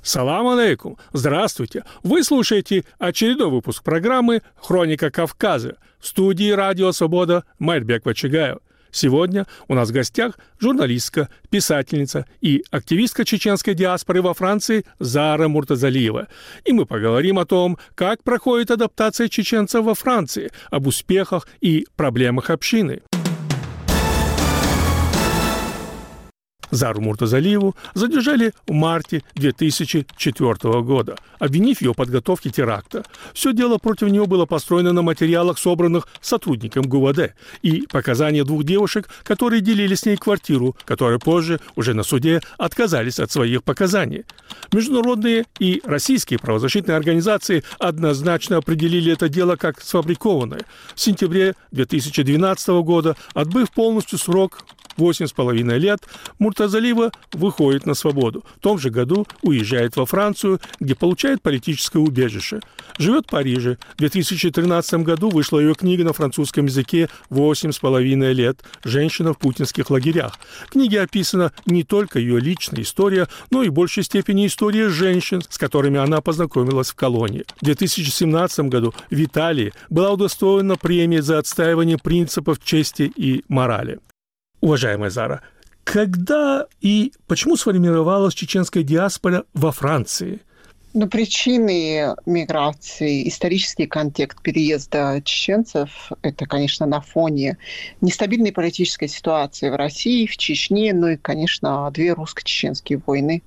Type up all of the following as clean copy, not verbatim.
Салам алейкум! Здравствуйте! Вы слушаете очередной выпуск программы «Хроника Кавказа» в студии «Радио Свобода» Майрбек Вачигаев. Сегодня у нас в гостях журналистка, писательница и активистка чеченской диаспоры во Франции Зара Муртазалиева. И мы поговорим о том, как проходит адаптация чеченцев во Франции, об успехах и проблемах общины. Зару Муртазалиеву задержали в марте 2004 года, обвинив ее в подготовке теракта. Все дело против нее было построено на материалах, собранных сотрудником ГУВД, и показания двух девушек, которые делили с ней квартиру, которые позже, уже на суде, отказались от своих показаний. Международные и российские правозащитные организации однозначно определили это дело как сфабрикованное. В сентябре 2012 года, отбыв полностью срок 8,5 лет, Муртазалиева выходит на свободу. В том же году уезжает во Францию, где получает политическое убежище. Живет в Париже. В 2013 году вышла ее книга на французском языке «8,5 лет. Женщина в путинских лагерях». В книге описана не только ее личная история, но и в большей степени история женщин, с которыми она познакомилась в колонии. В 2017 году в Италии была удостоена премии за отстаивание принципов чести и морали. Уважаемая Зара, когда и почему сформировалась чеченская диаспора во Франции? Причины миграции, исторический контекст переезда чеченцев – это, конечно, на фоне нестабильной политической ситуации в России, в Чечне, и, конечно, две русско-чеченские войны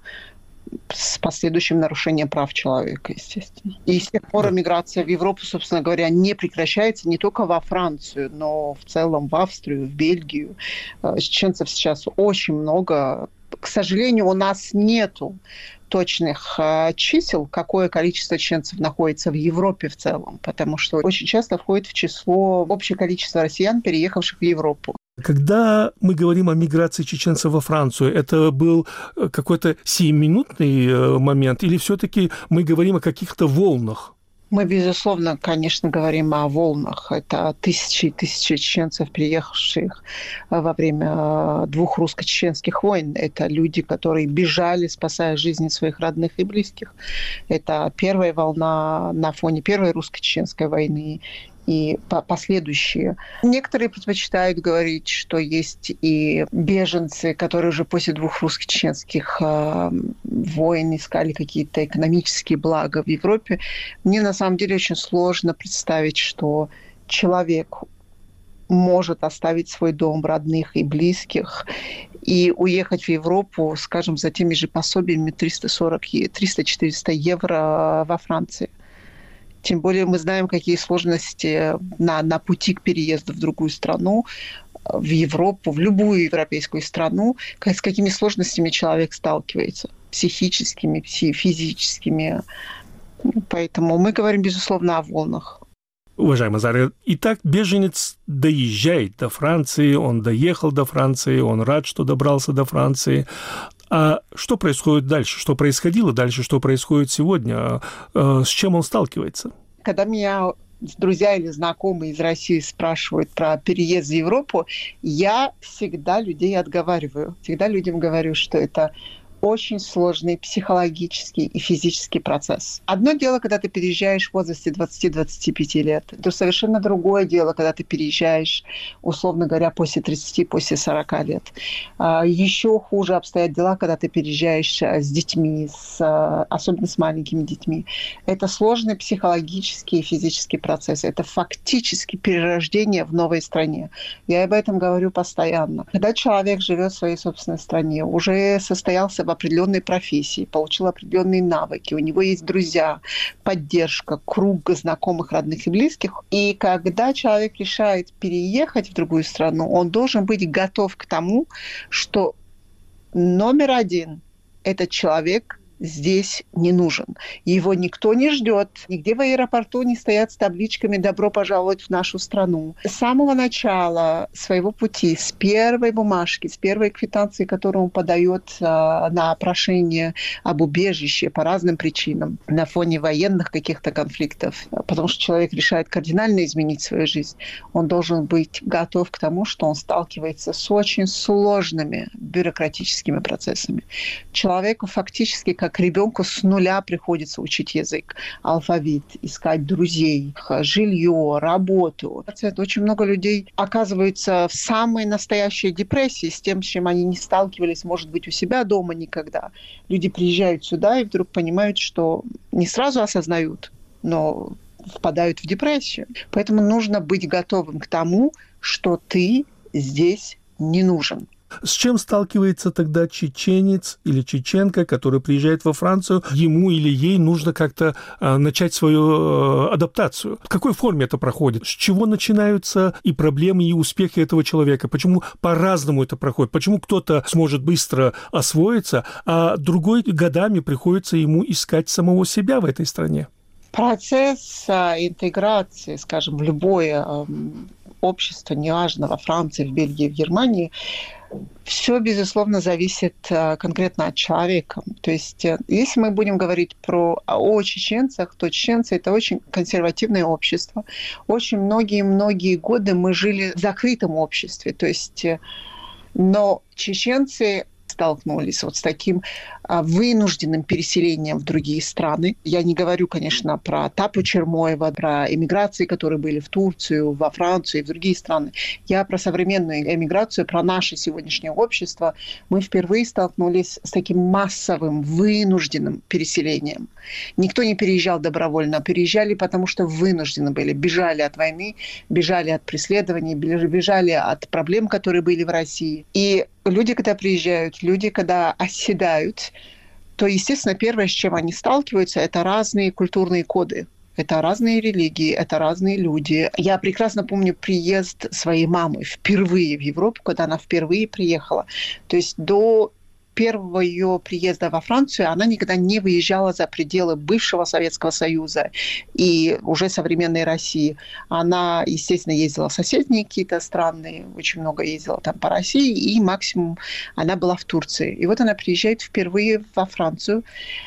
с последующим нарушением прав человека, естественно. И с тех пор миграция в Европу, собственно говоря, не прекращается не только во Францию, но в целом в Австрию, в Бельгию. Чеченцев сейчас очень много. К сожалению, у нас нету точных чисел, какое количество чеченцев находится в Европе в целом, потому что очень часто входит в число общее количество россиян, переехавших в Европу. Когда мы говорим о миграции чеченцев во Францию, это был какой-то сиюминутный момент или все-таки мы говорим о каких-то волнах? Мы, безусловно, конечно, говорим о волнах. Это тысячи и тысячи чеченцев, приехавших во время двух русско-чеченских войн. Это люди, которые бежали, спасая жизни своих родных и близких. Это первая волна на фоне первой русско-чеченской войны и последующие. Некоторые предпочитают говорить, что есть и беженцы, которые уже после двух русско-чеченских войн искали какие-то экономические блага в Европе. Мне на самом деле очень сложно представить, что человек может оставить свой дом, родных и близких и уехать в Европу, скажем, за теми же пособиями 300-400 евро во Франции. Тем более мы знаем, какие сложности на пути к переезду в другую страну, в Европу, в любую европейскую страну, с какими сложностями человек сталкивается, психическими, физическими. Поэтому мы говорим, безусловно, о волнах. Уважаемая Зара, итак, беженец доезжает до Франции, он доехал до Франции, он рад, что добрался до Франции. А что происходит дальше? Что происходило дальше? Что происходит сегодня? С чем он сталкивается? Когда меня друзья или знакомые из России спрашивают про переезд в Европу, я всегда людей отговариваю. Всегда людям говорю, что это очень сложный психологический и физический процесс. Одно дело, когда ты переезжаешь в возрасте 20-25 лет. Это совершенно другое дело, когда ты переезжаешь, условно говоря, после 30, после 40 лет. Еще хуже обстоят дела, когда ты переезжаешь с детьми, особенно с маленькими детьми. Это сложный психологический и физический процесс. Это фактически перерождение в новой стране. Я об этом говорю постоянно. Когда человек живет в своей собственной стране, уже состоялся в определенной профессии, получил определенные навыки, у него есть друзья, поддержка, круг знакомых, родных и близких. И когда человек решает переехать в другую страну, он должен быть готов к тому, что номер один – этот человек здесь не нужен. Его никто не ждет. Нигде в аэропорту не стоят с табличками «Добро пожаловать в нашу страну». С самого начала своего пути, с первой бумажки, с первой квитанции, которую он подает на прошение об убежище по разным причинам, на фоне военных каких-то конфликтов, потому что человек решает кардинально изменить свою жизнь, он должен быть готов к тому, что он сталкивается с очень сложными бюрократическими процессами. Человеку фактически, как ребенку с нуля приходится учить язык, алфавит, искать друзей, жилье, работу. Очень много людей оказываются в самой настоящей депрессии с тем, с чем они не сталкивались, может быть, у себя дома никогда. Люди приезжают сюда и вдруг понимают, что не сразу осознают, но впадают в депрессию. Поэтому нужно быть готовым к тому, что ты здесь не нужен. С чем сталкивается тогда чеченец или чеченка, который приезжает во Францию? Ему или ей нужно как-то начать свою адаптацию. В какой форме это проходит? С чего начинаются и проблемы, и успехи этого человека? Почему по-разному это проходит? Почему кто-то сможет быстро освоиться, а другой годами приходится ему искать самого себя в этой стране? Процесс интеграции, скажем, в любое общество, неважно, во Франции, в Бельгии, в Германии, все, безусловно, зависит конкретно от человека. То есть, если мы будем говорить о чеченцах, то чеченцы – это очень консервативное общество. Очень многие годы мы жили в закрытом обществе. То есть, но чеченцы столкнулись с таким вынужденным переселением в другие страны. Я не говорю, конечно, про Тапу Чермоева, про эмиграции, которые были в Турцию, во Францию и в другие страны. Я про современную эмиграцию, про наше сегодняшнее общество. Мы впервые столкнулись с таким массовым, вынужденным переселением. Никто не переезжал добровольно, переезжали, потому что вынуждены были. Бежали от войны, бежали от преследований, бежали от проблем, которые были в России. И люди, когда приезжают, люди, когда оседают, то, естественно, первое, с чем они сталкиваются, это разные культурные коды. Это разные религии, это разные люди. Я прекрасно помню приезд своей мамы впервые в Европу, когда она впервые приехала. То есть до первого ее приезда во Францию она никогда не выезжала за пределы бывшего Советского Союза и уже современной России. Она, естественно, ездила в соседние какие-то страны, очень много ездила там по России, и максимум она была в Турции. И вот она приезжает впервые во Францию.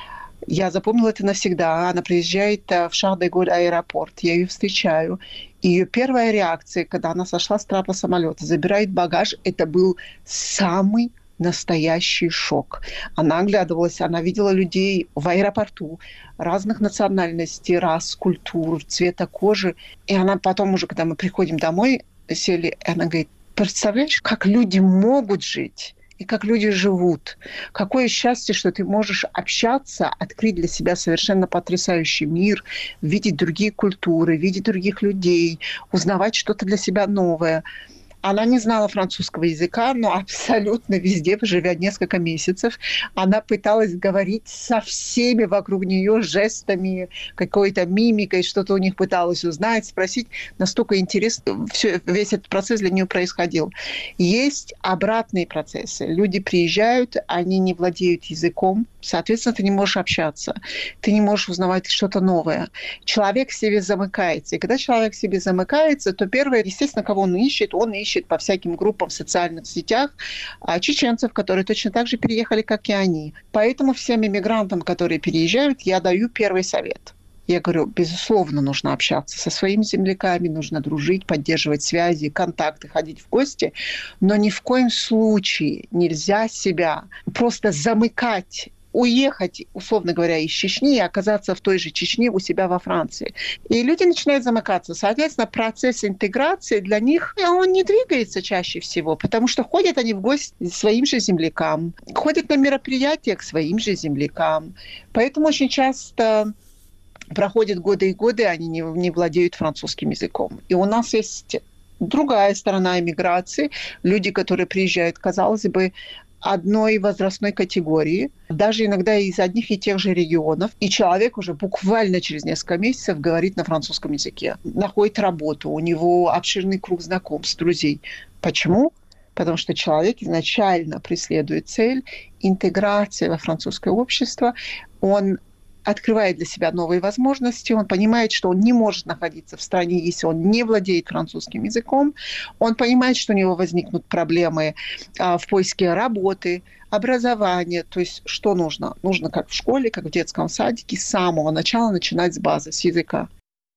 Я запомнила это навсегда. Она приезжает в Шарль-де-Голль аэропорт. Я ее встречаю. И ее первая реакция, когда она сошла с трапа самолета, забирает багаж, это был самый настоящий шок. Она оглядывалась, она видела людей в аэропорту разных национальностей, рас, культур, цвета кожи. И она потом уже, когда мы приходим домой, сели, и она говорит: представляешь, как люди могут жить и как люди живут. Какое счастье, что ты можешь общаться, открыть для себя совершенно потрясающий мир, видеть другие культуры, видеть других людей, узнавать что-то для себя новое. Она не знала французского языка, но абсолютно везде, живя несколько месяцев, она пыталась говорить со всеми вокруг нее жестами, какой-то мимикой, что-то у них пыталась узнать, спросить. Настолько интересно весь этот процесс для нее происходил. Есть обратные процессы. Люди приезжают, они не владеют языком, соответственно, ты не можешь общаться, ты не можешь узнавать что-то новое. Человек в себе замыкается. И когда человек в себе замыкается, то первое, естественно, кого он ищет по всяким группам в социальных сетях чеченцев, которые точно так же переехали, как и они. Поэтому всем иммигрантам, которые переезжают, я даю первый совет. Я говорю, безусловно, нужно общаться со своими земляками, нужно дружить, поддерживать связи, контакты, ходить в гости, но ни в коем случае нельзя себя просто замыкать, уехать, условно говоря, из Чечни и оказаться в той же Чечне у себя во Франции. И люди начинают замыкаться. Соответственно, процесс интеграции для них, он не двигается чаще всего, потому что ходят они в гости к своим же землякам, ходят на мероприятия к своим же землякам. Поэтому очень часто проходят годы и годы, они не владеют французским языком. И у нас есть другая сторона эмиграции. Люди, которые приезжают, казалось бы, одной возрастной категории, даже иногда из одних и тех же регионов, и человек уже буквально через несколько месяцев говорит на французском языке, находит работу, у него обширный круг знакомств, друзей. Почему? Потому что человек изначально преследует цель интеграции во французское общество, он открывает для себя новые возможности, он понимает, что он не может находиться в стране, если он не владеет французским языком, он понимает, что у него возникнут проблемы в поиске работы, образования, то есть что нужно? Нужно как в школе, как в детском садике с самого начала начинать с базы, с языка.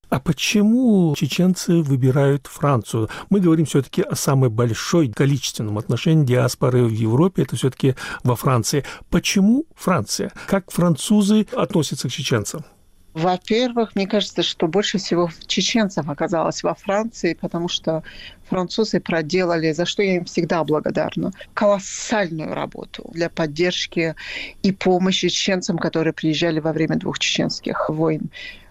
А почему чеченцы выбирают Францию? Мы говорим все-таки о самой большой количественном отношении диаспоры в Европе, это все-таки во Франции. Почему Франция? Как французы относятся к чеченцам? Во-первых, мне кажется, что больше всего чеченцев оказалось во Франции, потому что французы проделали, за что я им всегда благодарна, колоссальную работу для поддержки и помощи чеченцам, которые приезжали во время 2 чеченских войн.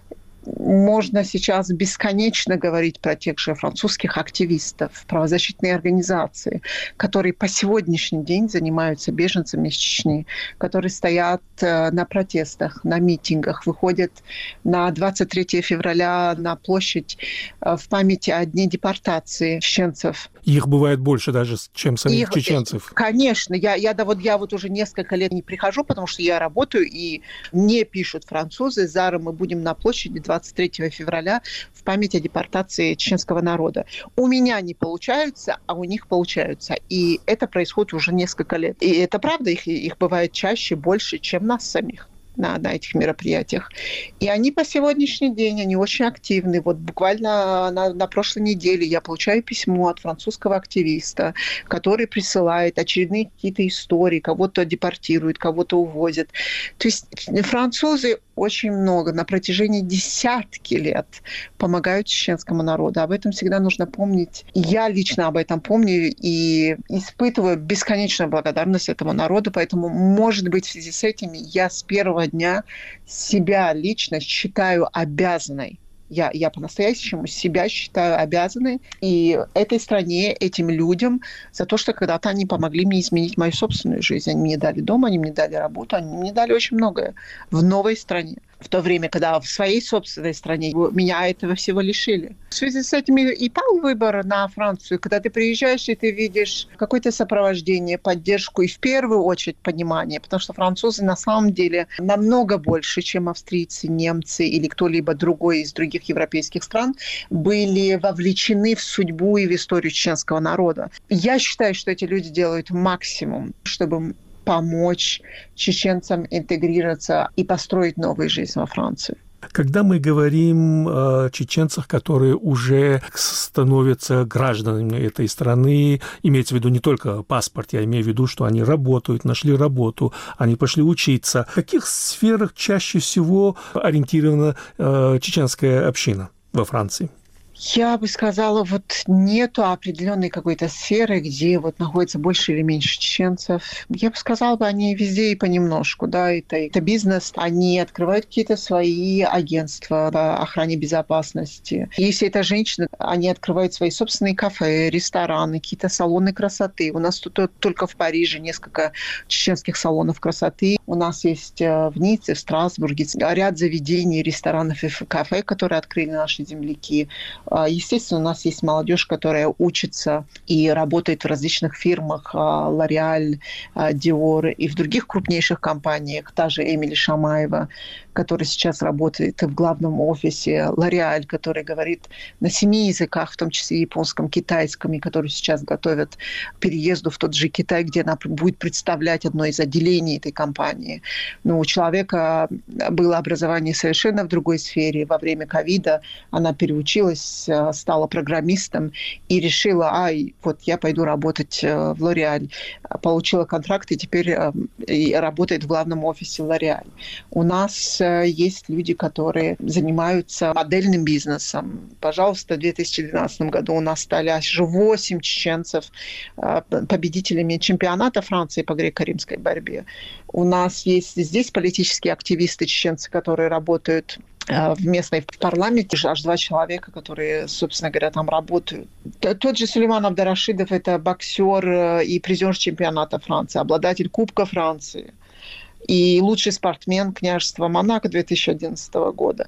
Можно сейчас бесконечно говорить про тех же французских активистов, правозащитные организации, которые по сегодняшний день занимаются беженцами из Чечни, которые стоят на протестах, на митингах, выходят на 23 февраля на площадь в память о дне депортации чеченцев. Их бывает больше даже, чем самих чеченцев. Конечно. Я уже несколько лет не прихожу, потому что я работаю, и мне пишут французы: «Зара, мы будем на площади 23 февраля в память о депортации чеченского народа». У меня не получаются, а у них получаются. И это происходит уже несколько лет. И это правда, их бывает чаще, больше, чем нас самих на этих мероприятиях. И они по сегодняшний день, они очень активны. Вот буквально на прошлой неделе я получаю письмо от французского активиста, который присылает очередные какие-то истории, кого-то депортируют, кого-то увозят. То есть французы очень много, на протяжении десятки лет помогают чеченскому народу. Об этом всегда нужно помнить. Я лично об этом помню и испытываю бесконечную благодарность этому народу. Поэтому, может быть, в связи с этим я с первого дня себя лично считаю обязанной. Я по-настоящему себя считаю обязанной и этой стране, этим людям за то, что когда-то они помогли мне изменить мою собственную жизнь. Они мне дали дом, они мне дали работу, они мне дали очень многое в новой стране. В то время, когда в своей собственной стране меня этого всего лишили. В связи с этим и пал выбор на Францию. Когда ты приезжаешь, и ты видишь какое-то сопровождение, поддержку и в первую очередь понимание. Потому что французы на самом деле намного больше, чем австрийцы, немцы или кто-либо другой из других европейских стран, были вовлечены в судьбу и в историю чеченского народа. Я считаю, что эти люди делают максимум, чтобы помочь чеченцам интегрироваться и построить новую жизнь во Франции. Когда мы говорим о чеченцах, которые уже становятся гражданами этой страны, имеется в виду не только паспорт, я имею в виду, что они работают, нашли работу, они пошли учиться. В каких сферах чаще всего ориентирована чеченская община во Франции? Я бы сказала, нету определенной какой-то сферы, где находится больше или меньше чеченцев. Я бы сказала, они везде и понемножку, да, это бизнес. Они открывают какие-то свои агентства по охране безопасности. Если это женщины, они открывают свои собственные кафе, рестораны, какие-то салоны красоты. У нас тут только в Париже несколько чеченских салонов красоты. У нас есть в Ницце, в Страсбурге ряд заведений, ресторанов и кафе, которые открыли наши земляки. Естественно, у нас есть молодежь, которая учится и работает в различных фирмах, L'Oréal, Dior и в других крупнейших компаниях. Та же Эмили Шамаева, которая сейчас работает в главном офисе L'Oréal, который говорит на 7 языках, в том числе японском, китайском, и который сейчас готовят к переезду в тот же Китай, где она будет представлять одно из отделений этой компании. Но у человека было образование совершенно в другой сфере. Во время ковида она переучилась, стала программистом и решила, я пойду работать в L'Oréal. Получила контракт и теперь работает в главном офисе L'Oréal. У нас есть люди, которые занимаются модельным бизнесом. Пожалуйста, в 2012 году у нас стали аж 8 чеченцев победителями чемпионата Франции по греко-римской борьбе. У нас есть здесь политические активисты чеченцы, которые работают в местной парламенте, аж 2 человека, которые, собственно говоря, там работают. Тот же Сулейман Абдарашидов – это боксер и призер чемпионата Франции, обладатель Кубка Франции и лучший спортсмен княжества Монако 2011 года.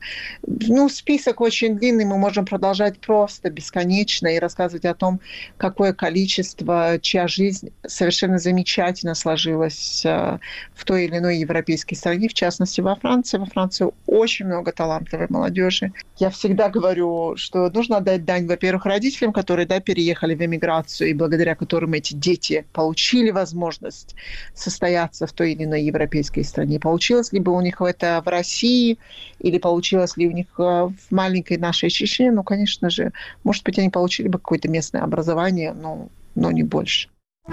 Список очень длинный, мы можем продолжать просто бесконечно и рассказывать о том, какое количество, чья жизнь совершенно замечательно сложилась в той или иной европейской стране, в частности во Франции. Во Франции очень много талантливой молодежи. Я всегда говорю, что нужно отдать дань, во-первых, родителям, которые переехали в эмиграцию, и благодаря которым эти дети получили возможность состояться в той или иной европейской европейской стране. Получилось ли бы у них это в России или получилось ли у них в маленькой нашей Чечне? Ну, конечно же, может быть, они получили бы какое-то местное образование, но не больше.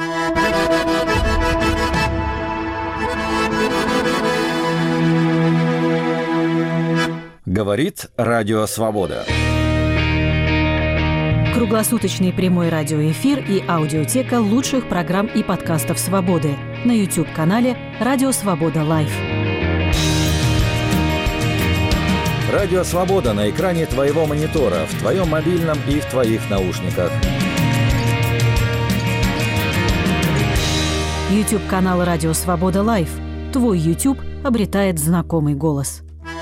Говорит Радио Свобода. Круглосуточный прямой радиоэфир и аудиотека лучших программ и подкастов «Свободы» на YouTube-канале «Радио Свобода Лайв». Радио Свобода на экране твоего монитора, в твоем мобильном и в твоих наушниках. YouTube-канал «Радио Свобода Лайв». Твой YouTube обретает знакомый голос.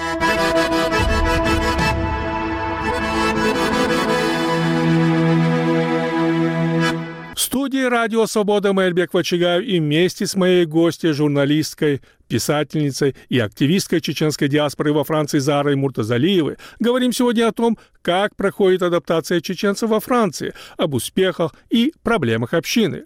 В студии «Радио Свобода» Мэльбек Вачигаев и вместе с моей гостьей, журналисткой, писательницей и активисткой чеченской диаспоры во Франции Зарой Муртазалиевой говорим сегодня о том, как проходит адаптация чеченцев во Франции, об успехах и проблемах общины.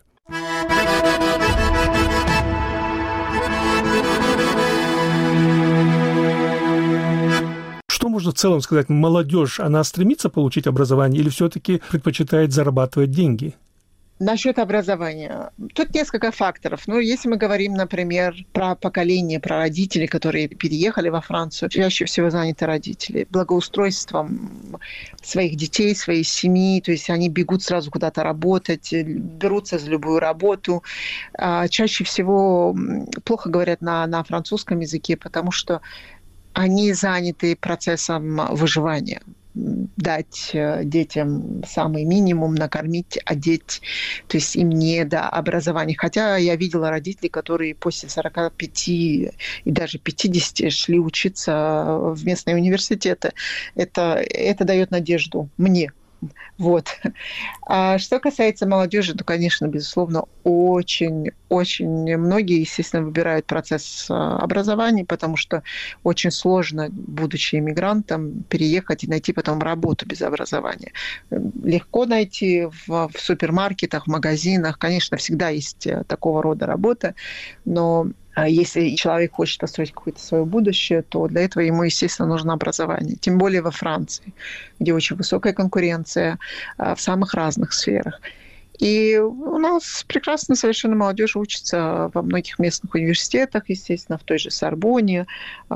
Что можно в целом сказать? Молодежь, она стремится получить образование или все-таки предпочитает зарабатывать деньги? Насчет образования. Тут несколько факторов. Если мы говорим, например, про поколение, про родителей, которые переехали во Францию, чаще всего заняты родители благоустройством своих детей, своей семьи. То есть они бегут сразу куда-то работать, берутся за любую работу. Чаще всего плохо говорят на французском языке, потому что они заняты процессом выживания. Дать детям самый минимум, накормить, одеть, то есть им не до образования. Хотя я видела родителей, которые после 45 и даже 50 шли учиться в местные университеты. Это дает надежду мне. Вот. А что касается молодежи, то, конечно, безусловно, очень многие, естественно, выбирают процесс образования, потому что очень сложно, будучи иммигрантом, переехать и найти потом работу без образования. Легко найти в супермаркетах, в магазинах. Конечно, всегда есть такого рода работа, но если человек хочет построить какое-то свое будущее, то для этого ему, естественно, нужно образование. Тем более во Франции, где очень высокая конкуренция в самых разных сферах. И у нас прекрасно совершенно молодежь учится во многих местных университетах, естественно, в той же Сорбонне.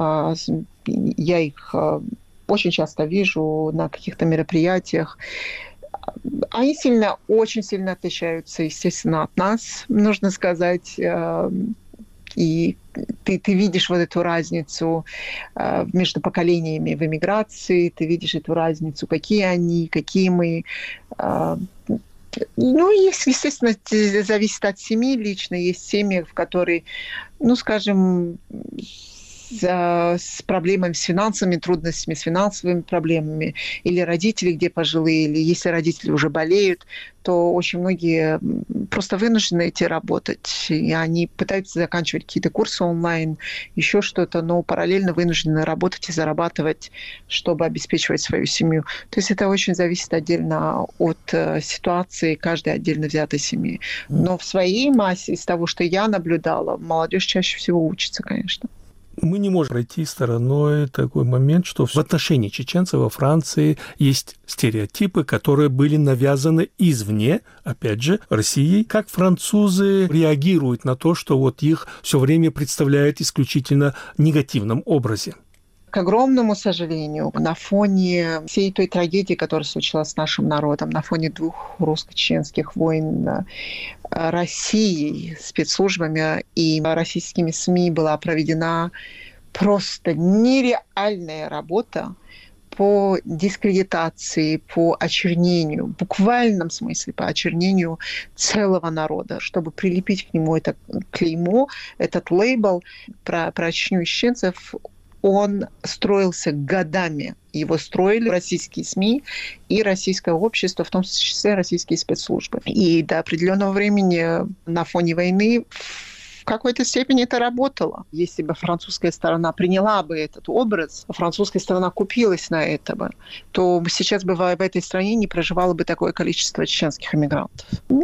Я их очень часто вижу на каких-то мероприятиях. Они очень сильно отличаются, естественно, от нас, нужно сказать. И ты видишь вот эту разницу между поколениями в эмиграции, ты видишь эту разницу, какие они, какие мы. Естественно, зависит от семьи лично. Есть семьи, в которой, скажем, с проблемами, с финансовыми трудностями, с финансовыми проблемами, или родители, где пожилые, или если родители уже болеют, то очень многие просто вынуждены идти работать. И они пытаются заканчивать какие-то курсы онлайн, еще что-то, но параллельно вынуждены работать и зарабатывать, чтобы обеспечивать свою семью. То есть это очень зависит отдельно от ситуации каждой отдельно взятой семьи. Но в своей массе, из того, что я наблюдала, молодежь чаще всего учится, конечно. Мы не можем пройти стороной такой момент, что в отношении чеченцев во Франции есть стереотипы, которые были навязаны извне, опять же, Россией. Как французы реагируют на то, что вот их все время представляют исключительно в негативном образе? К огромному сожалению, на фоне всей той трагедии, которая случилась с нашим народом, на фоне 2 русско-чеченских войн, Россией, спецслужбами и российскими СМИ была проведена просто нереальная работа по дискредитации, по очернению, в буквальном смысле по очернению целого народа, чтобы прилепить к нему это клеймо, этот лейбл про Чечню и чеченцев. Он строился годами. Его строили российские СМИ и российское общество, в том числе российские спецслужбы. И до определенного времени на фоне войны в какой-то степени это работало. Если бы французская сторона приняла бы этот образ, французская сторона купилась на это бы, то сейчас бы в этой стране не проживало бы такое количество чеченских эмигрантов.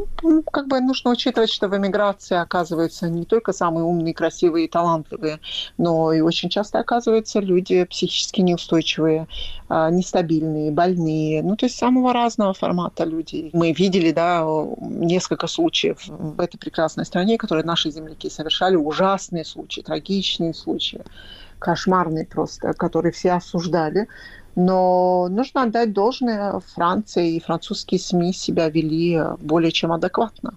Нужно учитывать, что в эмиграции оказываются не только самые умные, красивые и талантливые, но и очень часто оказываются люди психически неустойчивые, нестабильные, больные. То есть самого разного формата люди. Мы видели, несколько случаев в этой прекрасной стране, которые наши земляки совершали, ужасные случаи, трагичные случаи, кошмарные просто, которые все осуждали. Но нужно отдать должное, Франция и французские СМИ себя вели более чем адекватно.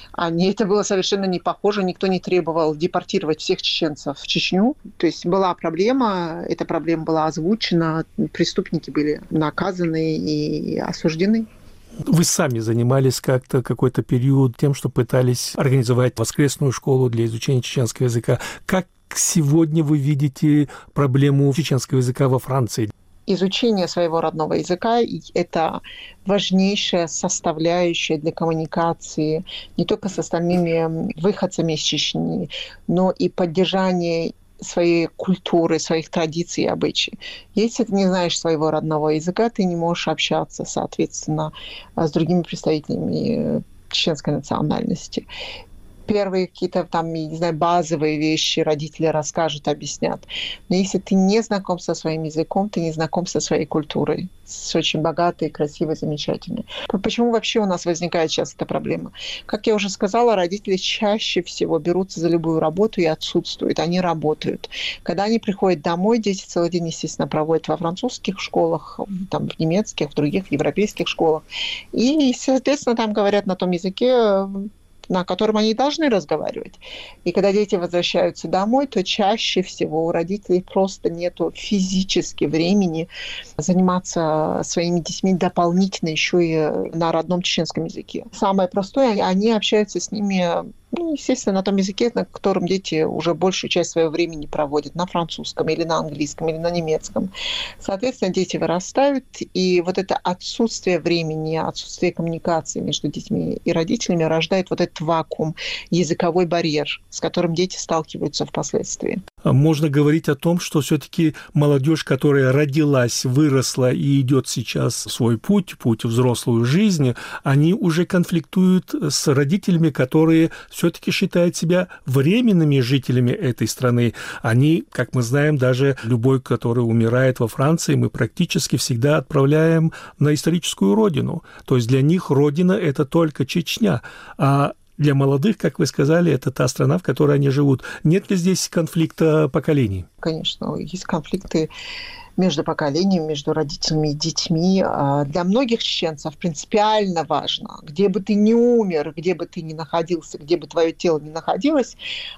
Это было совершенно не похоже, никто не требовал депортировать всех чеченцев в Чечню. То есть была проблема, эта проблема была озвучена, преступники были наказаны и осуждены. Вы сами занимались какой-то период тем, что пытались организовать воскресную школу для изучения чеченского языка. Как сегодня вы видите проблему чеченского языка во Франции? Изучение своего родного языка – это важнейшая составляющая для коммуникации не только с остальными выходцами из Чечни, но и поддержание своей культуры, своих традиций и обычаев. Если ты не знаешь своего родного языка, ты не можешь общаться, соответственно, с другими представителями чеченской национальности. Первые какие-то базовые вещи родители расскажут, объяснят. Но если ты не знаком со своим языком, ты не знаком со своей культурой, с очень богатой, красивой, замечательной. Почему вообще у нас возникает сейчас эта проблема? Как я уже сказала, родители чаще всего берутся за любую работу и отсутствуют. Они работают. Когда они приходят домой, дети целый день, естественно, проводят во французских школах, в немецких, в других европейских школах. И, соответственно, там говорят на том языке, на котором они должны разговаривать. И когда дети возвращаются домой, то чаще всего у родителей просто нет физически времени заниматься своими детьми дополнительно еще и на родном чеченском языке. Самое простое, они общаются с ними, естественно, на том языке, на котором дети уже большую часть своего времени проводят, на французском или на английском или на немецком. Соответственно, дети вырастают, и вот это отсутствие времени, отсутствие коммуникации между детьми и родителями рождает вот этот вакуум, языковой барьер, с которым дети сталкиваются впоследствии. Можно говорить о том, что все-таки молодежь, которая родилась, выросла и идет сейчас свой путь взрослую жизнь, они уже конфликтуют с родителями, которые все-таки считают себя временными жителями этой страны. Они, как мы знаем, даже любой, который умирает во Франции, мы практически всегда отправляем на историческую родину. То есть для них родина – это только Чечня. А для молодых, как вы сказали, это та страна, в которой они живут. Нет ли здесь конфликта поколений? Конечно, есть конфликты между поколениями, между родителями и детьми. Для многих чеченцев принципиально важно, где бы ты ни умер, где бы ты ни находился, где бы твое тело ни находилось,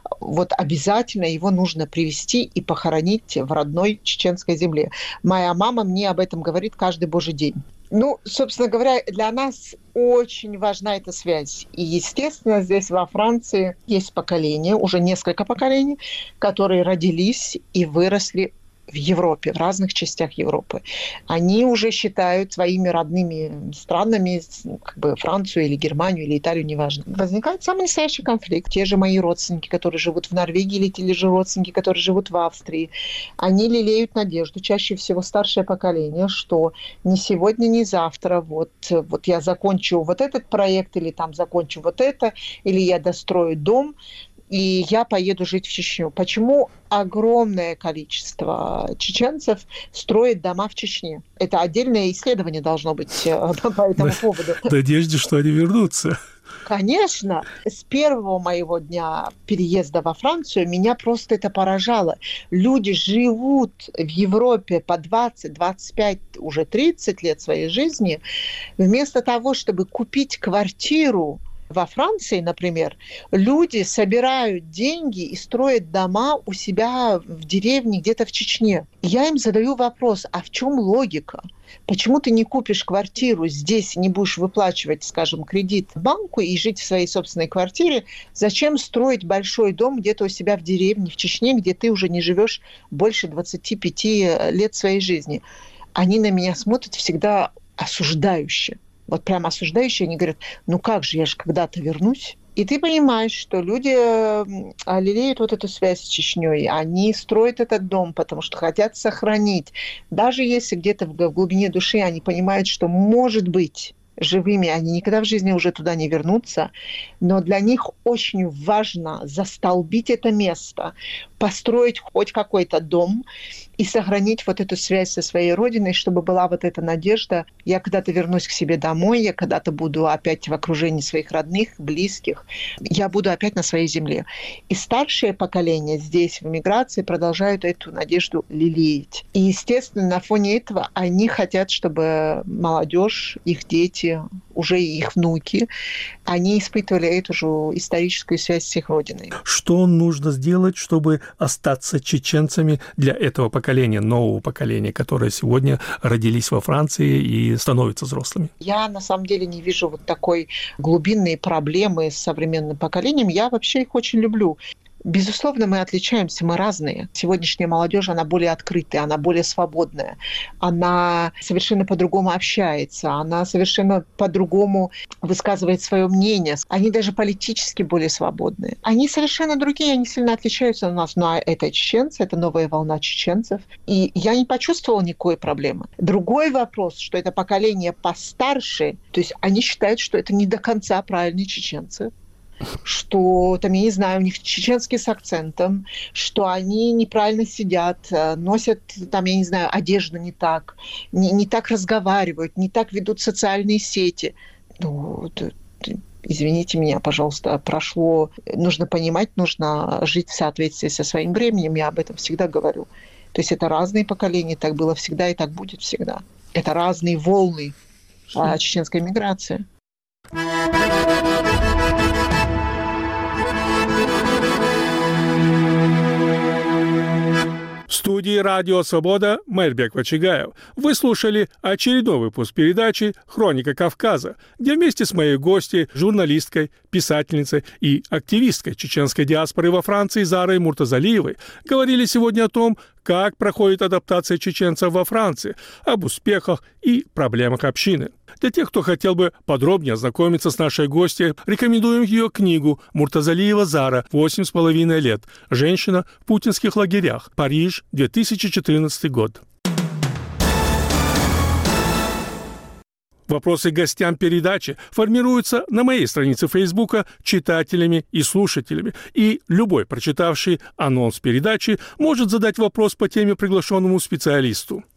обязательно его нужно привезти и похоронить в родной чеченской земле. Моя мама мне об этом говорит каждый божий день. Собственно говоря, для нас очень важна эта связь. И, естественно, здесь во Франции есть поколения, уже несколько поколений, которые родились и выросли в Европе, в разных частях Европы. Они уже считают своими родными странами, Францию или Германию или Италию, неважно. Возникает самый настоящий конфликт. Те же мои родственники, которые живут в Норвегии, или те же родственники, которые живут в Австрии, они лелеют надежду, чаще всего старшее поколение, что ни сегодня, ни завтра я закончу этот проект, или закончу это, или я дострою дом, и я поеду жить в Чечню. Почему огромное количество чеченцев строит дома в Чечне? Это отдельное исследование должно быть по этому поводу. В надежде, что они вернутся. Конечно. С первого моего дня переезда во Францию меня просто это поражало. Люди живут в Европе по 20, 25, уже 30 лет своей жизни. Вместо того, чтобы купить квартиру во Франции, например, люди собирают деньги и строят дома у себя в деревне, где-то в Чечне. Я им задаю вопрос, а в чем логика? Почему ты не купишь квартиру здесь, не будешь выплачивать, скажем, кредит банку и жить в своей собственной квартире? Зачем строить большой дом где-то у себя в деревне, в Чечне, где ты уже не живешь больше 25 лет своей жизни? Они на меня смотрят всегда осуждающе. Прямо осуждающие, они говорят, как же, я же когда-то вернусь. И ты понимаешь, что люди лелеют вот эту связь с Чечней, они строят этот дом, потому что хотят сохранить. Даже если где-то в глубине души они понимают, что, может быть, живыми они никогда в жизни уже туда не вернутся, но для них очень важно застолбить это место, построить хоть какой-то дом и сохранить вот эту связь со своей родиной, чтобы была вот эта надежда. Я когда-то вернусь к себе домой, я когда-то буду опять в окружении своих родных, близких, я буду опять на своей земле. И старшее поколение здесь, в эмиграции, продолжают эту надежду лелеять. И, естественно, на фоне этого они хотят, чтобы молодежь, их дети, уже их внуки, они испытывали эту же историческую связь с их родиной. Что нужно сделать, чтобы остаться чеченцами для этого поколения, нового поколения, которое сегодня родились во Франции и становятся взрослыми? Я, на самом деле, не вижу вот такой глубинной проблемы с современным поколением. Я вообще их очень люблю. Безусловно, мы отличаемся, мы разные. Сегодняшняя молодежь, она более открытая, она более свободная, она совершенно по-другому общается, она совершенно по-другому высказывает свое мнение. Они даже политически более свободные. Они совершенно другие, они сильно отличаются от нас. Но это чеченцы, это новая волна чеченцев. И я не почувствовала никакой проблемы. Другой вопрос, что это поколение постарше, то есть они считают, что это не до конца правильные чеченцы, что, там, я не знаю, у них чеченский с акцентом, что они неправильно сидят, носят, там, я не знаю, одежду не так, не так разговаривают, не так ведут социальные сети. Ну, извините меня, пожалуйста, прошло. Нужно понимать, нужно жить в соответствии со своим временем, я об этом всегда говорю. То есть это разные поколения, так было всегда и так будет всегда. Это разные волны чеченской миграции. В студии «Радио Свобода» Мэрбек Вачигаев. Вы слушали очередной выпуск передачи «Хроника Кавказа», где вместе с моей гостьей, журналисткой, писательницей и активисткой чеченской диаспоры во Франции Зарой Муртазалиевой говорили сегодня о том, как проходит адаптация чеченцев во Франции, об успехах и проблемах общины. Для тех, кто хотел бы подробнее ознакомиться с нашей гостьей, рекомендуем ее книгу «Муртазалиева Зара. 8,5 лет. Женщина в путинских лагерях. Париж, 2014 год». Вопросы к гостям передачи формируются на моей странице Фейсбука читателями и слушателями, и любой, прочитавший анонс передачи, может задать вопрос по теме приглашенному специалисту.